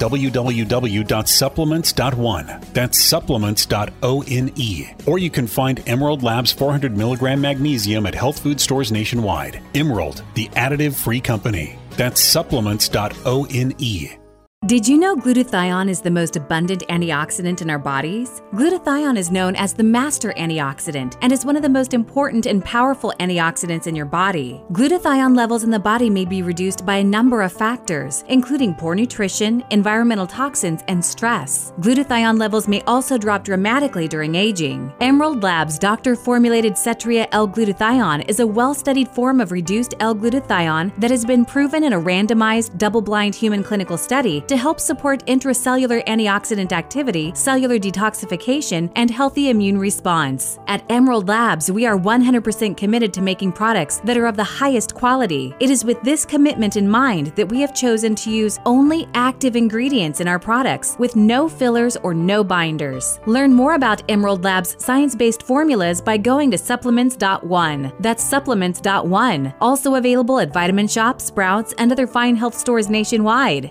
www.supplements.one. That's supplements.one. Or you can find Emerald Labs 400 milligram magnesium at health food stores nationwide. Emerald, the additive-free company. That's supplements.one. Did you know glutathione is the most abundant antioxidant in our bodies? Glutathione is known as the master antioxidant and is one of the most important and powerful antioxidants in your body. Glutathione levels in the body may be reduced by a number of factors, including poor nutrition, environmental toxins, and stress. Glutathione levels may also drop dramatically during aging. Emerald Labs doctor-formulated Cetria L-glutathione is a well-studied form of reduced L-glutathione that has been proven in a randomized, double-blind human clinical study to help support intracellular antioxidant activity, cellular detoxification, and healthy immune response. At Emerald Labs, we are 100% committed to making products that are of the highest quality. It is with this commitment in mind that we have chosen to use only active ingredients in our products with no fillers or no binders. Learn more about Emerald Labs' science-based formulas by going to supplements.one. That's supplements.one. Also available at Vitamin Shoppe, Sprouts, and other fine health stores nationwide.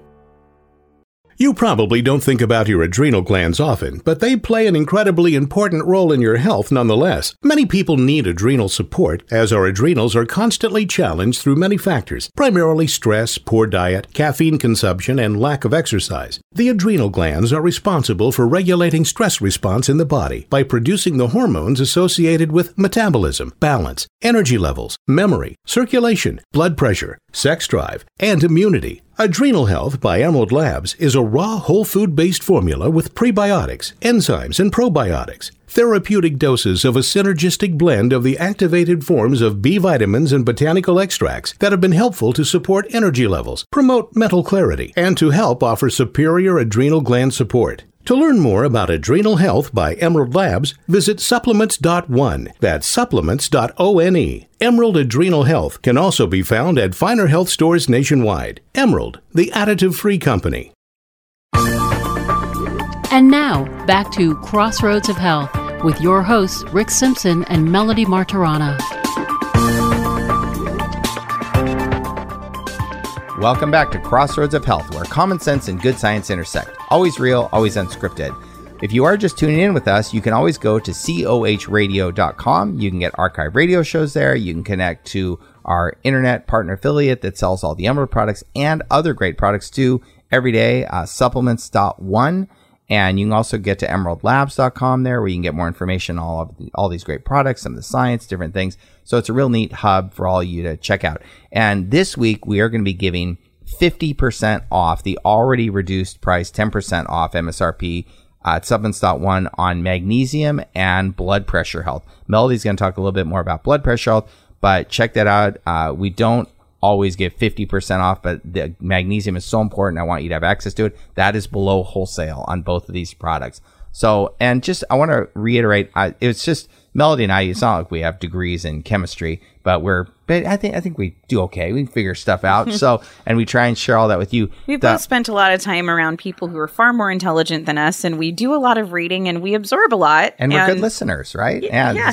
You probably don't think about your adrenal glands often, but they play an incredibly important role in your health nonetheless. Many people need adrenal support, as our adrenals are constantly challenged through many factors, primarily stress, poor diet, caffeine consumption, and lack of exercise. The adrenal glands are responsible for regulating stress response in the body by producing the hormones associated with metabolism, balance, energy levels, memory, circulation, blood pressure, sex drive, and immunity. Adrenal Health by Emerald Labs is a raw whole food-based formula with prebiotics, enzymes, and probiotics. Therapeutic doses of a synergistic blend of the activated forms of B vitamins and botanical extracts that have been helpful to support energy levels, promote mental clarity, and to help offer superior adrenal gland support. To learn more about Adrenal Health by Emerald Labs, visit supplements.one. That's supplements.one. Emerald Adrenal Health can also be found at finer health stores nationwide. Emerald, the additive-free company. And now, back to Crossroads of Health with your hosts, Rick Simpson and Melody Martirana. Welcome back to Crossroads of Health, where common sense and good science intersect. Always real, always unscripted. If you are just tuning in with us, you can always go to cohradio.com. You can get archive radio shows there. You can connect to our internet partner affiliate that sells all the Emerald products and other great products too every day, supplements.one. And you can also get to emeraldlabs.com there, where you can get more information on all these great products, some of the science, different things. So it's a real neat hub for all you to check out. And this week, we are going to be giving 50% off the already reduced price, 10% off MSRP at supplements.one on magnesium and blood pressure health. Melody's going to talk a little bit more about blood pressure health, but check that out. We don't always give 50% off, but the magnesium is so important. I want you to have access to it. That is below wholesale on both of these products. So, and just, I want to reiterate, it's just Melody and I, it's not like we have degrees in chemistry, but I think we do okay. We can figure stuff out. So, and we try and share all that with you. We've both spent a lot of time around people who are far more intelligent than us, and we do a lot of reading and we absorb a lot. And we're good listeners, right?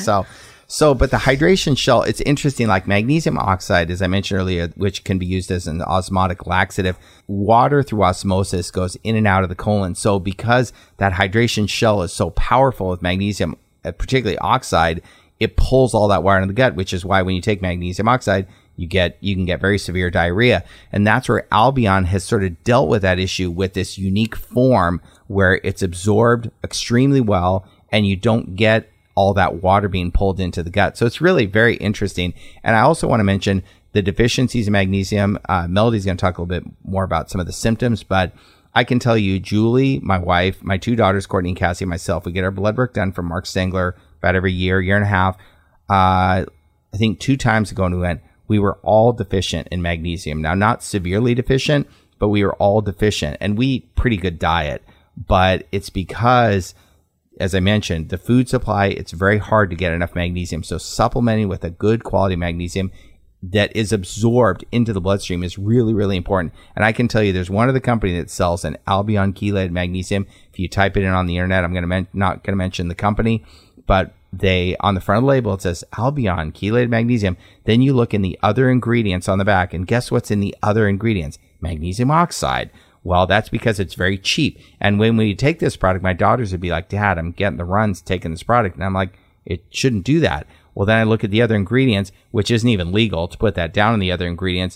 So, but the hydration shell, it's interesting, like magnesium oxide, as I mentioned earlier, which can be used as an osmotic laxative. Water through osmosis goes in and out of the colon. So because that hydration shell is so powerful with magnesium, particularly oxide, it pulls all that water in the gut, which is why when you take magnesium oxide, you can get very severe diarrhea. And that's where Albion has sort of dealt with that issue with this unique form where it's absorbed extremely well and you don't get all that water being pulled into the gut. So it's really very interesting. And I also want to mention the deficiencies of magnesium. Melody's going to talk a little bit more about some of the symptoms, but I can tell you, Julie, my wife, my two daughters, Courtney and Cassie, and myself, we get our blood work done from Mark Stengler about every year and a half. I think 2 times ago when we were all deficient in magnesium. Now, not severely deficient, but we were all deficient, and we eat pretty good diet. But it's because, as I mentioned, the food supply, it's very hard to get enough magnesium. So supplementing with a good quality magnesium that is absorbed into the bloodstream is really, really important. And I can tell you, there's one other company that sells an Albion chelated magnesium. If you type it in on the internet, I'm not going to mention the company, but on the front of the label, it says Albion chelated magnesium. Then you look in the other ingredients on the back, and guess what's in the other ingredients? Magnesium oxide. Well, that's because it's very cheap. And when we take this product, my daughters would be like, Dad, I'm getting the runs taking this product. And I'm like, it shouldn't do that. Well, then I look at the other ingredients, which isn't even legal to put that down in the other ingredients.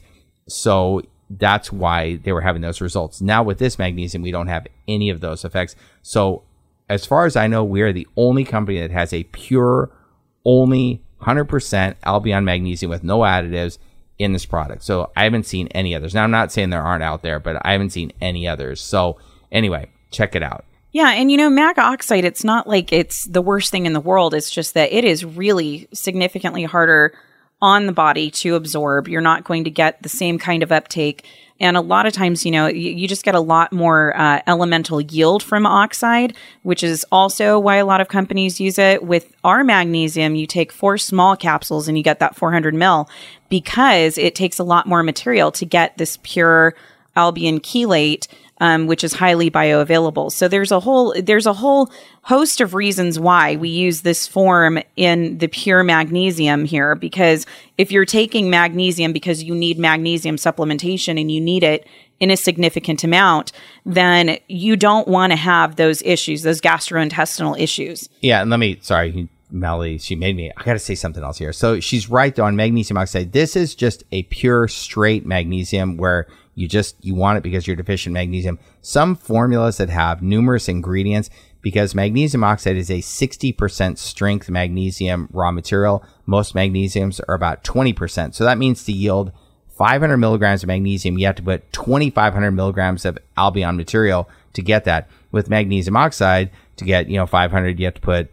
So that's why they were having those results. Now with this magnesium, we don't have any of those effects. So as far as I know, we are the only company that has a pure, only 100% Albion magnesium with no additives in this product. So I haven't seen any others. Now, I'm not saying there aren't out there, but I haven't seen any others. So anyway, check it out. Yeah. And, mag oxide, it's not like it's the worst thing in the world. It's just that it is really significantly harder on the body to absorb. You're not going to get the same kind of uptake. And a lot of times, you just get a lot more elemental yield from oxide, which is also why a lot of companies use it. With our magnesium, you take 4 small capsules and you get that 400 ml because it takes a lot more material to get this pure Albion chelate, which is highly bioavailable. So there's a whole host of reasons why we use this form in the pure magnesium here, because if you're taking magnesium because you need magnesium supplementation and you need it in a significant amount, then you don't want to have those issues, those gastrointestinal issues. Yeah, and Melly, I got to say something else here. So she's right though on magnesium oxide. This is just a pure straight magnesium where you want it because you're deficient in magnesium. Some formulas that have numerous ingredients, because magnesium oxide is a 60% strength magnesium raw material. Most magnesiums are about 20%. So that means to yield 500 milligrams of magnesium, you have to put 2,500 milligrams of Albion material to get that. With magnesium oxide, to get 500, you have to put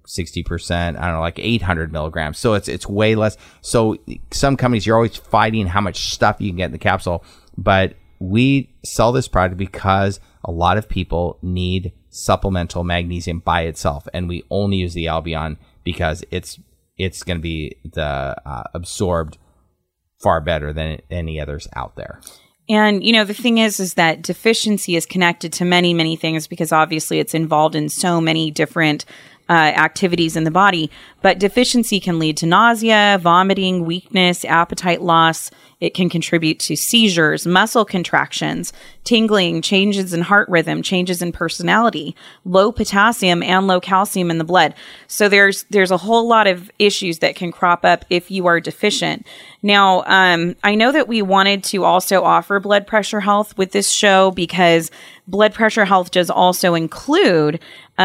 60%, like 800 milligrams. So it's way less. So some companies, you're always fighting how much stuff you can get in the capsule. But we sell this product because a lot of people need supplemental magnesium by itself. And we only use the Albion because it's going to be absorbed far better than any others out there. And, the thing is that deficiency is connected to many, many things because obviously it's involved in so many different activities in the body. But deficiency can lead to nausea, vomiting, weakness, appetite loss. It can contribute to seizures, muscle contractions, tingling, changes in heart rhythm, changes in personality, low potassium and low calcium in the blood. So there's a whole lot of issues that can crop up if you are deficient. Now, I know that we wanted to also offer blood pressure health with this show because blood pressure health does also include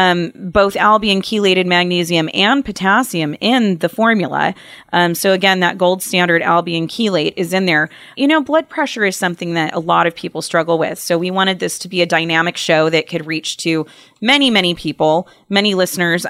both Albion chelated magnesium and potassium in the formula. So again, that gold standard Albion chelate is in there. Blood pressure is something that a lot of people struggle with. So we wanted this to be a dynamic show that could reach to many, many people, many listeners.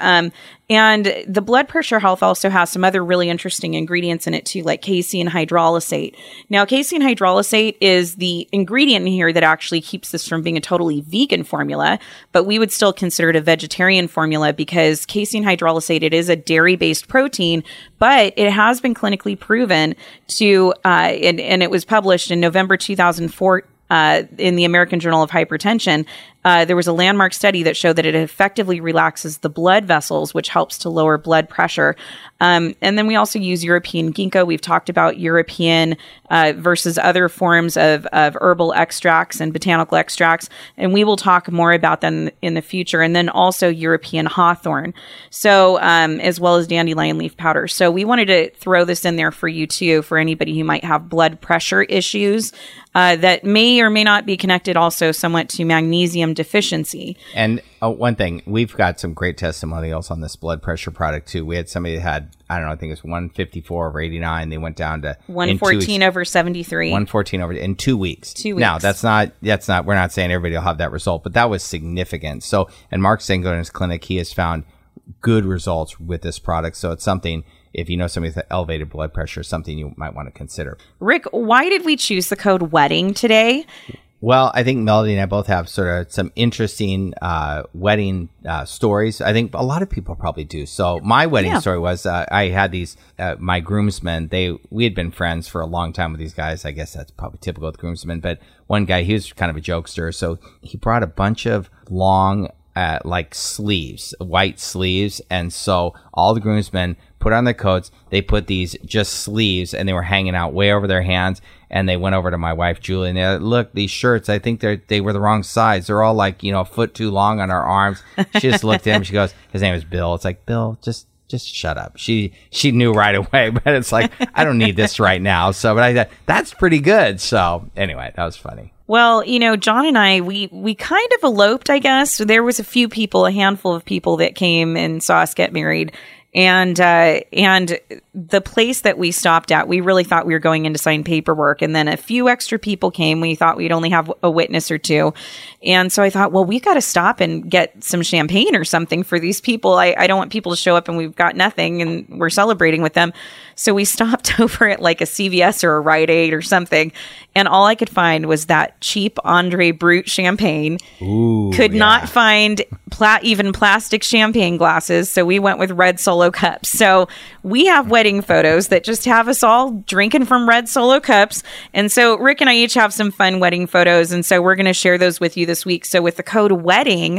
And the blood pressure health also has some other really interesting ingredients in it too, like casein hydrolysate. Now, casein hydrolysate is the ingredient in here that actually keeps this from being a totally vegan formula, but we would still consider it a vegetarian formula because casein hydrolysate, it is a dairy-based protein, but it has been clinically proven to, and it was published in November 2004 in the American Journal of Hypertension. There was a landmark study that showed that it effectively relaxes the blood vessels, which helps to lower blood pressure. And then we also use European ginkgo. We've talked about European versus other forms of herbal extracts and botanical extracts, and we will talk more about them in the future. And then also European hawthorn, so as well as dandelion leaf powder. So we wanted to throw this in there for you too, for anybody who might have blood pressure issues that may or may not be connected also somewhat to magnesium deficiency. And one thing, we've got some great testimonials on this blood pressure product too. We had somebody that had, I don't know, I think it was 154 over 89. They went down to 114 over 73. 114 over in 2 weeks. 2 weeks. Now, that's not, we're not saying everybody will have that result, but that was significant. So, and Mark's saying in his clinic, he has found good results with this product. So it's something, if you know somebody with elevated blood pressure, something you might want to consider. Rick, why did we choose the code WEDDING today? Well, I think Melody and I both have sort of some interesting wedding stories. I think a lot of people probably do. So my wedding story was I had these, my groomsmen, we had been friends for a long time with these guys. I guess that's probably typical with groomsmen. But one guy, he was kind of a jokester. So he brought a bunch of long like sleeves, white sleeves. And so all the groomsmen put on their coats. They put these just sleeves and they were hanging out way over their hands. And they went over to my wife, Julie, and they're like, look, these shirts, I think they were the wrong size. They're all like, a foot too long on our arms. She just looked at him. She goes, his name is Bill. It's like, Bill, just shut up. She knew right away, but it's like, I don't need this right now. So, but I thought, that's pretty good. So anyway, that was funny. Well, John and I, we kind of eloped, I guess. So there was a handful of people that came and saw us get married. And the place that we stopped at, we really thought we were going in to sign paperwork. And then a few extra people came. We thought we'd only have a witness or two. And so I thought, well, we got to stop and get some champagne or something for these people. I don't want people to show up and we've got nothing and we're celebrating with them. So we stopped over at like a CVS or a Rite Aid or something. And all I could find was that cheap Andre Brut champagne. Ooh, could not find even plastic champagne glasses. So we went with red Solo cups. So we have wedding photos that just have us all drinking from red Solo cups. And so Rick and I each have some fun wedding photos. And so we're going to share those with you this week. So with the code WEDDING,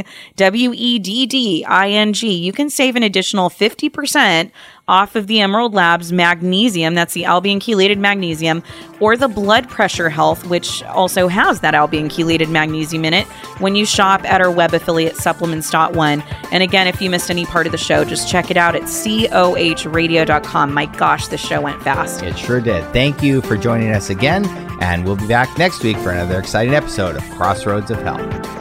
WEDDING, you can save an additional 50% off of the Emerald Labs magnesium. That's the Albion chelated magnesium, or the blood pressure health, which also has that Albion chelated magnesium in it, when you shop at our web affiliate supplements.one. And again, if you missed any part of the show, just check it out at cohradio.com. My gosh, the show went fast. It sure did. Thank you for joining us again, and we'll be back next week for another exciting episode of Crossroads of Health.